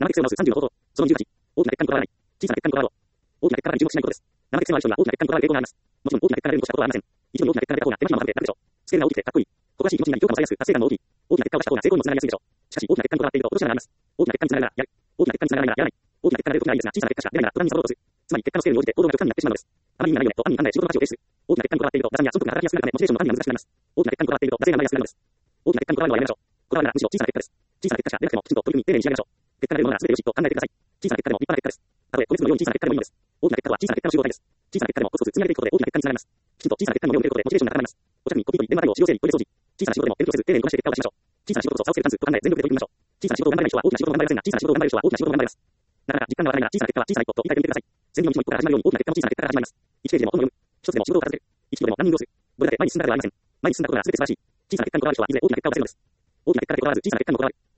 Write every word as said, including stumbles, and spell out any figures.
血性を直すさんじゅうの方法。そのにじゅうはち。大きな血管にとらわない。小さな血管にとらわる。大きな血管に注目しないことです。生血性のある人には大きな血管にとらわれる傾向があります。もちろん大きな血管が出るとしたことはありません。一度に大きな血管が出た方が手間暇もかけて楽でしょう。スケールが大きくてかっこいい。誇らしい気持ちになり評価もされやすく、達成感も大きい。大きな血管を出した方が成功にもつながりやすいでしょう。しかし、大きな血管にとらわっていると落とし穴があります。大きな血管につながるならやる。大きな血管につながらないならやらない。大きな血管が出るときはいいですが、小さな血管しか出ないなら不安にサボろうとする。つまり、血管のスケールに応じて行動が極端になってしまうのです。あまりにもないよねと暗に考え仕事の価値を提出する。大きな血管にとらわっていると打算や損得が働きやすくなるため、モチベーションの管理が難しくなります。大きな血管にとらわっていると打線が生まれやすくなるのです。大きな血管にとらわるのはやめましょう。こだわるならむしろ小さな結果です。小さな結果しか出なくてもきちんと取り組み丁寧に仕上げましょう。結果が出るものなら全てよしと考えてください。小さな結果でも立派な結果です。たとえ個別のように小さな結果でもいいのです。大きな結果は小さな結果の集合体です。小さな結果でもコツコツ積み上げていくことで大きな結果につながります。きちんと小さな結果にも目を向けることでモチベーションが高まります。お茶にコピー取り、電話対応、資料整理、トイレ掃除。小さな仕事でも遠慮せず丁寧にこなして結果を出しましょう。小さな仕事こそ差をつけるチャンスと考え全力で取り組みましょう。小さな仕事を頑張れない人は大きな仕事を頑張れませんが、小さな仕事を頑張れる人は大きな仕事を頑張れます。なかなか実感が湧かないなら小さな結果は小さな一歩と言い換えてみてください。千里の道の一歩から始まるように大きな結果も小さな結果から始まります。いちページでも本を読む。一つでも仕事を片付ける。いちキロでもランニングをする。どれだけ前に進んだかではありません。前に進んだことが全て素晴らしい。小さな結果にこだわる人はいずれ大きな結果を出せるのです。大きな結果でこだわらず小さな結果にこだわる。